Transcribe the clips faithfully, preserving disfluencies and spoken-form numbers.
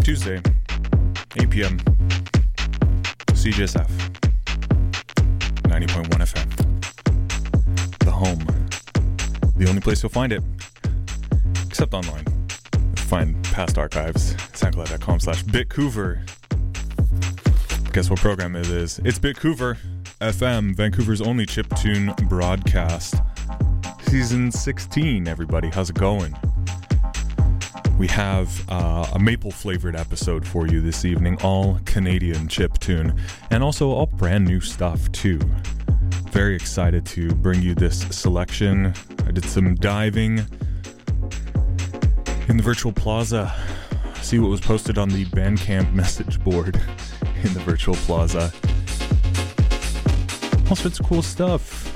Tuesday, eight p.m. C J S F, ninety point one F M. The home. The only place you'll find it, except online. Find past archives, soundcloud.com slash bitcouver. Guess what program it is? It's Bitcouver F M, Vancouver's only chiptune broadcast. Season sixteen, everybody. How's it going? We have uh, a maple-flavored episode for you this evening, all Canadian chiptune, and also all brand new stuff, too. Very excited to bring you this selection. I did some diving in the Virtual Plaza, see what was posted on the Bandcamp message board in the Virtual Plaza. All sorts of cool stuff.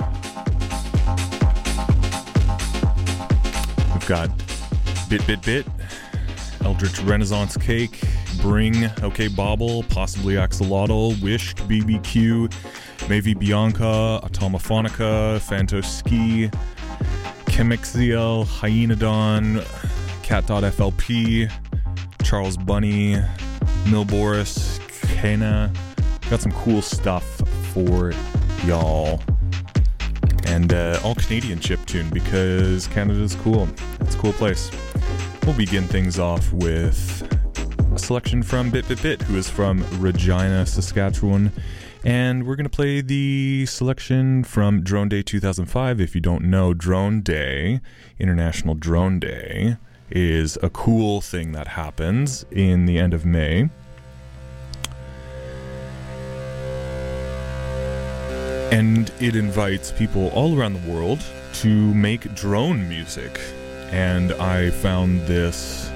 We've got Bit Bit Bit, Eldritch Renaissance Cake, Bring, OK Bobble, possibly Axolotl, Wished, B B Q, Mavi Bianca, Atomophonica, Phantos Ski, Chemixziel, Hyenodon, Cat.flp, Charles Bunny, Milboris, Kena. Got some cool stuff for y'all. And uh, all Canadian chiptune because Canada's cool. It's a cool place. We'll begin things off with a selection from Bit Bit Bit, who is from Regina, Saskatchewan. And we're going to play the selection from Drone Day two thousand five. If you don't know, Drone Day, International Drone Day, is a cool thing that happens in the end of May. And it invites people all around the world to make drone music. And I found this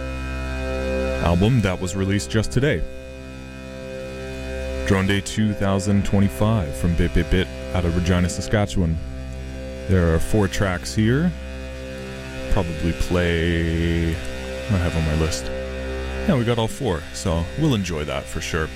album that was released just today. Drone Day two thousand twenty-five from Bit Bit Bit out of Regina, Saskatchewan. There are four tracks here. Probably play... I have on my list. Yeah, we got all four, so we'll enjoy that for sure.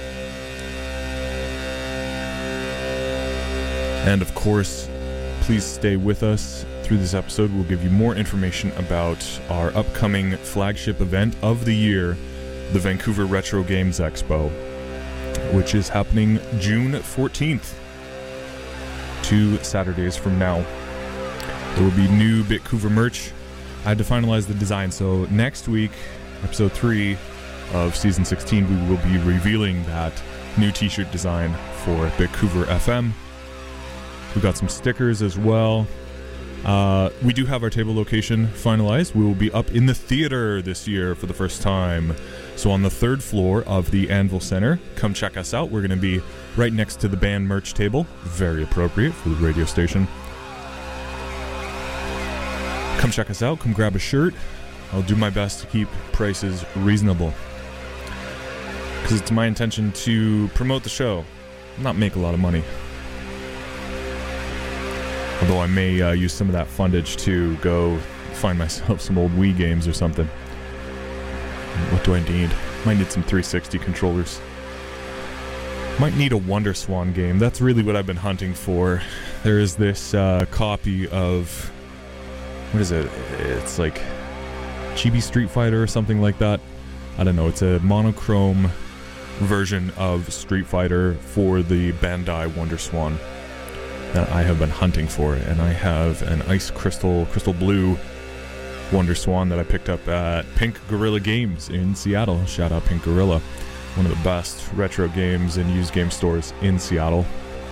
And of course, please stay with us through this episode. We'll give you more information about our upcoming flagship event of the year, the Vancouver Retro Games Expo, which is happening June fourteenth, two Saturdays from now. There will be new Bitcouver merch. I had to finalize the design, so next week, episode three of season sixteen, we will be revealing that new t-shirt design for Bitcouver F M. We got some stickers as well. Uh, we do have our table location finalized. We will be up in the theater this year for the first time. So on the third floor of the Anvil Center, come check us out. We're going to be right next to the band merch table. Very appropriate for the radio station. Come check us out. Come grab a shirt. I'll do my best to keep prices reasonable, because it's my intention to promote the show, not make a lot of money. Although I may uh, use some of that fundage to go find myself some old Wii games or something. What do I need? Might need some three sixty controllers. Might need a Wonder Swan game. That's really what I've been hunting for. There is this uh, copy of... What is it? It's like Chibi Street Fighter or something like that. I don't know. It's a monochrome version of Street Fighter for the Bandai Wonder Swan that I have been hunting for, and I have an ice crystal, crystal blue Wonder Swan that I picked up at Pink Gorilla Games in Seattle. Shout out Pink Gorilla, one of the best retro games and used game stores in Seattle.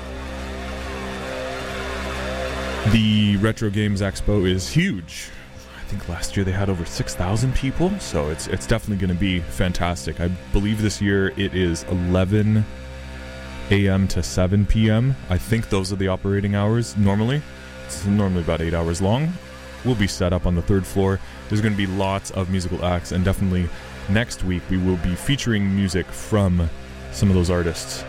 The Retro Games Expo is huge. I think last year they had over six thousand people, so it's it's definitely going to be fantastic. I believe this year it is eleven a.m. to seven p.m. I think those are the operating hours normally. It's normally about eight hours long. We'll be set up on the third floor. There's going to be lots of musical acts, and definitely next week we will be featuring music from some of those artists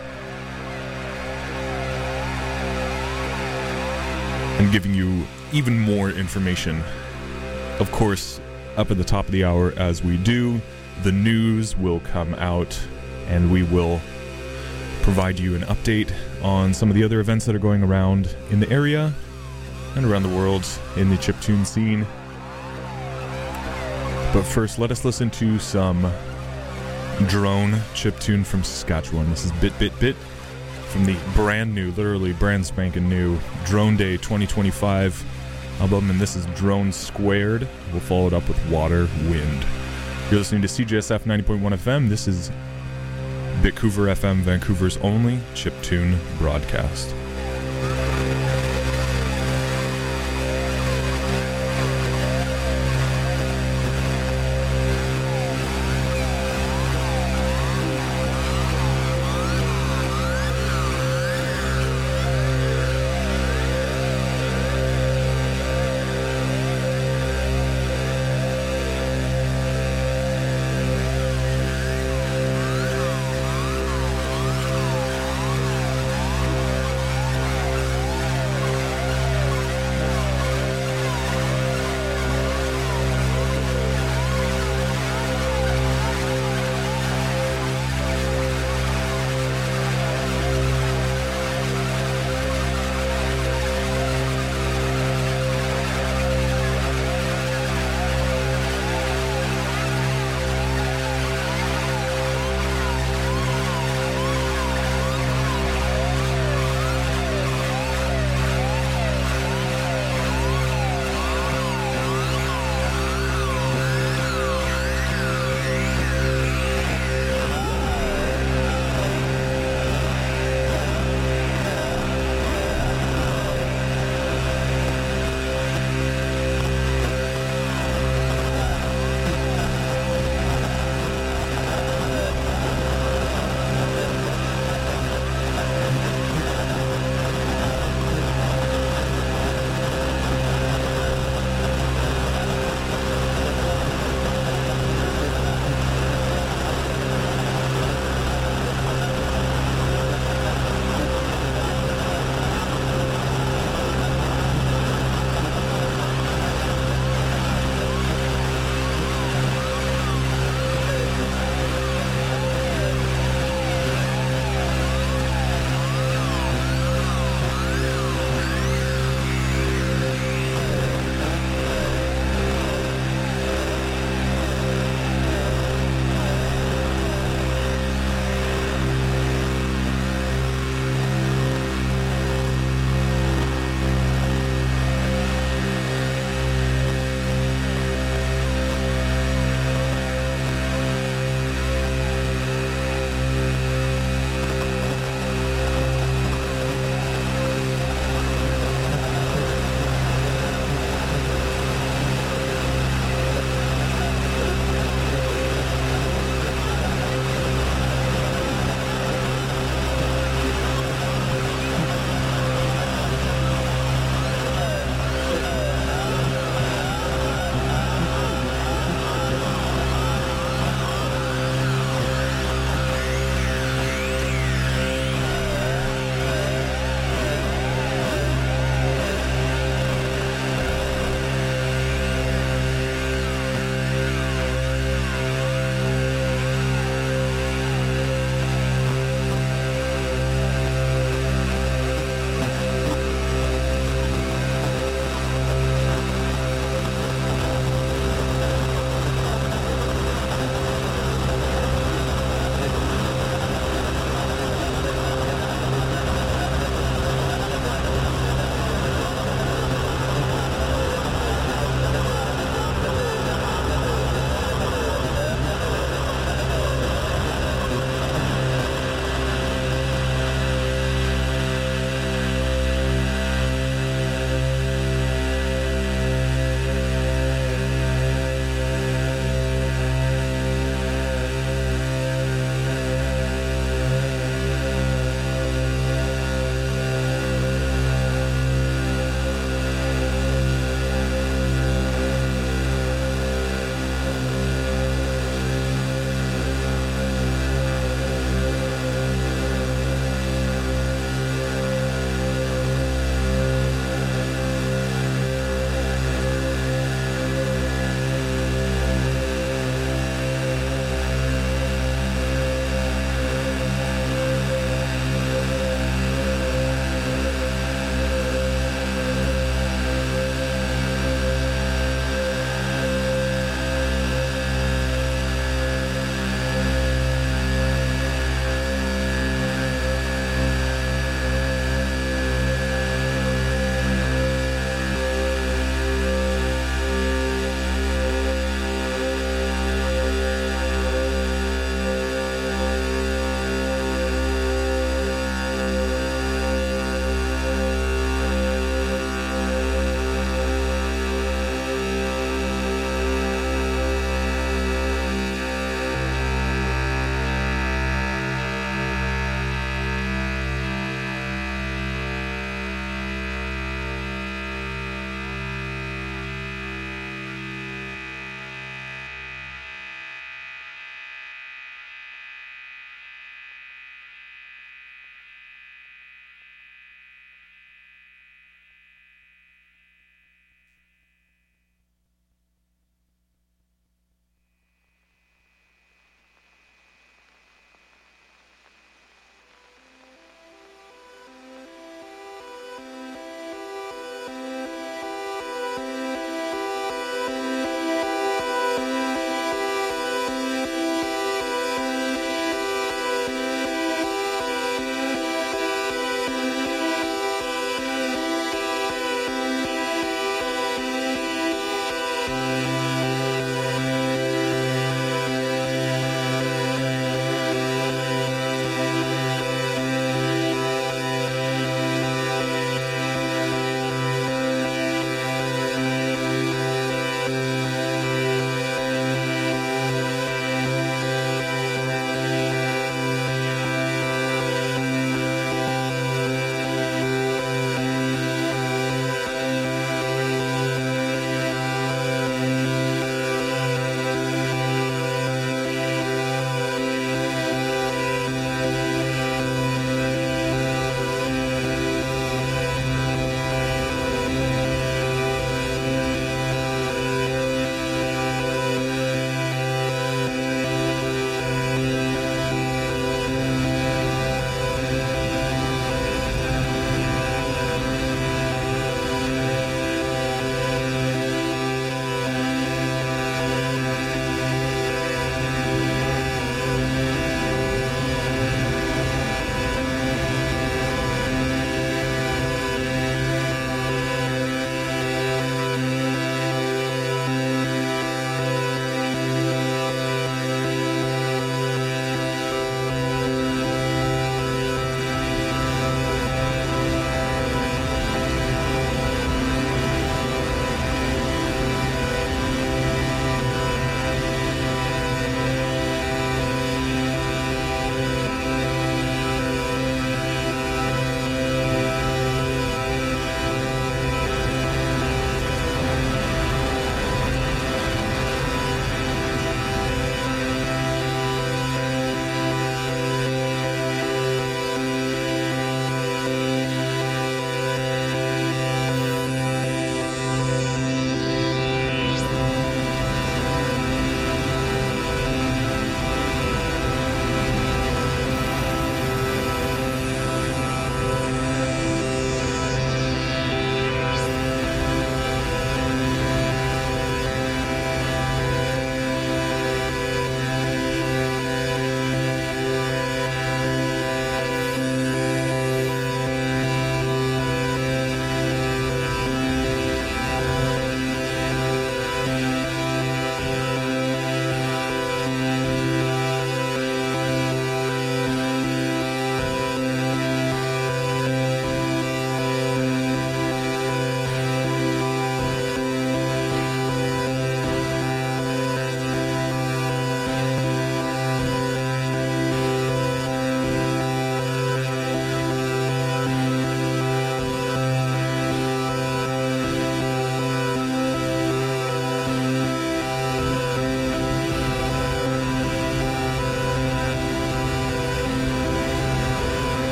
and giving you even more information. Of course, up at the top of the hour, as we do, the news will come out, and we will provide you an update on some of the other events that are going around in the area and around the world in the chiptune scene. But first, let us listen to some Drone chiptune from Saskatchewan. This is Bit Bit Bit from the brand new, literally brand spanking new Drone Day twenty twenty-five album, and this is Drone Squared. We'll follow it up with Water Wind. You're listening to C J S F ninety point one F M. This is Bitcouver F M, Vancouver's only chiptune broadcast.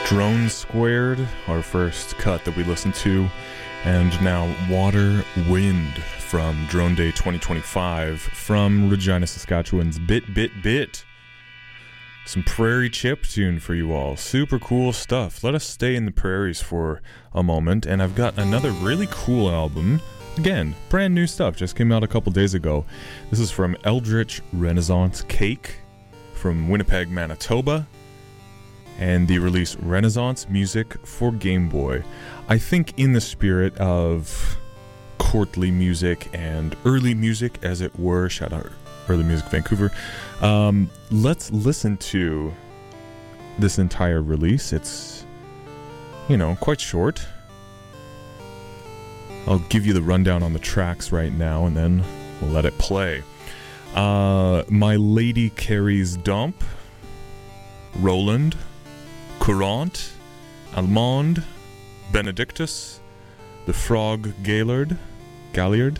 Drone Squared, our first cut that we listened to, and now Water Wind from Drone Day twenty twenty-five from Regina, Saskatchewan's Bit Bit Bit. Some prairie chiptune for you all. Super cool stuff. Let us stay in the prairies for a moment, and I've got another really cool album. Again, brand new stuff, just came out a couple days ago. This is from Eldritch Renaissance Cake from Winnipeg, Manitoba, and the release Renaissance Music for Game Boy. I think in the spirit of courtly music and early music, as it were, shout out Early Music Vancouver, um, let's listen to this entire release. It's, you know, quite short. I'll give you the rundown on the tracks right now, and then we'll let it play. Uh, My Lady Carries Dump, Roland, Courant, Almond, Benedictus, The Frog Gaillard, Galliard,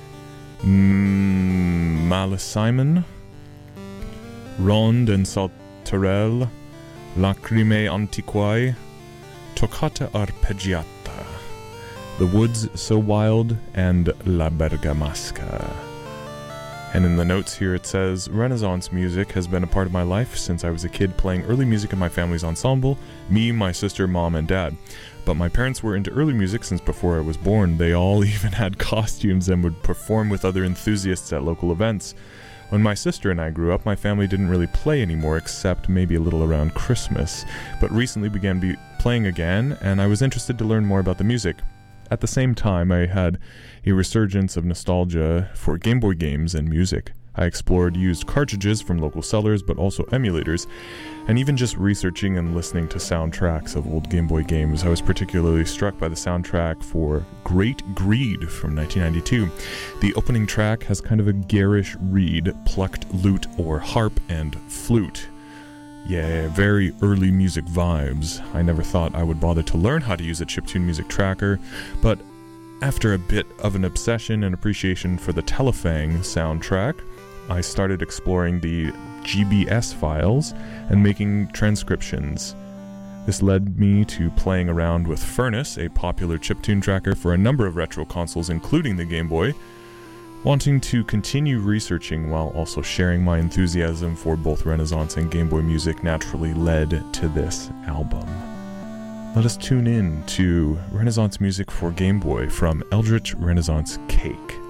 mm, Malisimon, Ronde and Saltarelle, Lacrimae Antiquae, Toccata Arpeggiata, The Woods So Wild, and La Bergamasca. And in the notes here it says, Renaissance music has been a part of my life since I was a kid, playing early music in my family's ensemble, me, my sister, mom, and dad. But my parents were into early music since before I was born. They all even had costumes and would perform with other enthusiasts at local events. When my sister and I grew up, my family didn't really play anymore, except maybe a little around Christmas, but recently began be playing again, and I was interested to learn more about the music. At the same time, I had a resurgence of nostalgia for Game Boy games and music. I explored used cartridges from local sellers, but also emulators, and even just researching and listening to soundtracks of old Game Boy games. I was particularly struck by the soundtrack for Great Greed from nineteen ninety-two. The opening track has kind of a garish reed, plucked lute or harp and flute. Yeah, very early music vibes. I never thought I would bother to learn how to use a chiptune music tracker, but after a bit of an obsession and appreciation for the Telefang soundtrack, I started exploring the G B S files and making transcriptions. This led me to playing around with Furnace, a popular chiptune tracker for a number of retro consoles, including the Game Boy, wanting to continue researching while also sharing my enthusiasm for both Renaissance and Game Boy music naturally led to this album. Let us tune in to Renaissance Music for Game Boy from Eldritch Renaissance Cake.